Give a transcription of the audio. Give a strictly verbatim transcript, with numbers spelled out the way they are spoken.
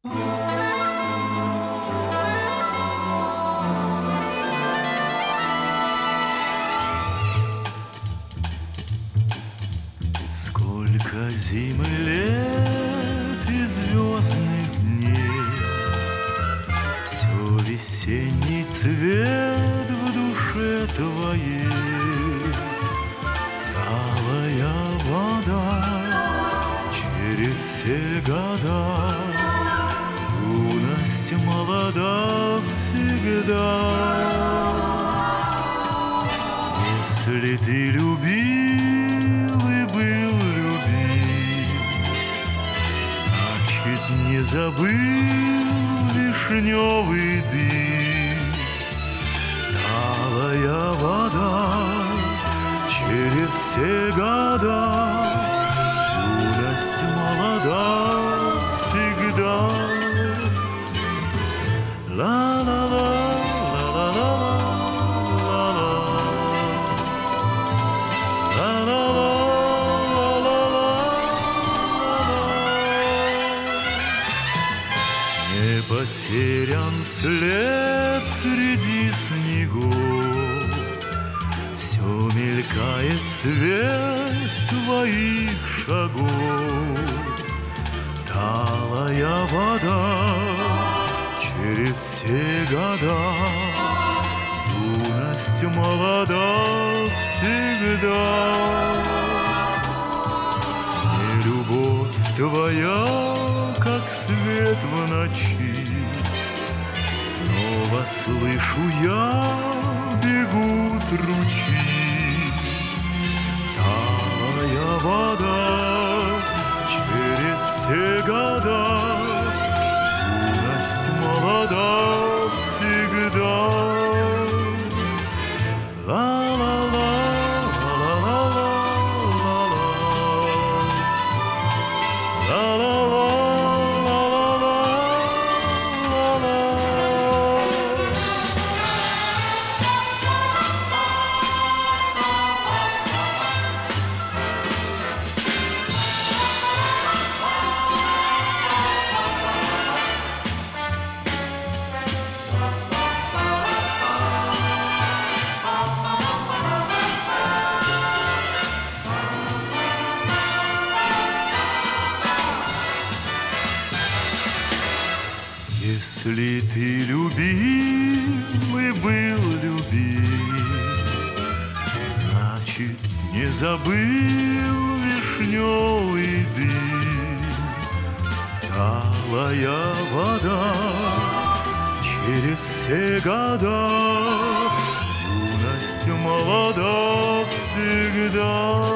Сколько зим и лет и звездных дней, все весенний цвет в душе твоей. Талая вода через все года, юность молода всегда. Если ты любил и был любим, значит, не забыл вишневый дым. Талая вода через все года, юность молода всегда. Ла-ла-ла. Не потерян след среди снегов, все мелькает цвет твоих шагов. Талая вода через все года, юность молода всегда. Не любовь твоя, как свет в ночи, снова слышу я, бегут ручьи. Талая вода через все года, юность молода всегда. Ла-ла-ла. Если ты любил и был любим, значит, не забыл вишневый дым. Талая вода через все года, юность молода всегда.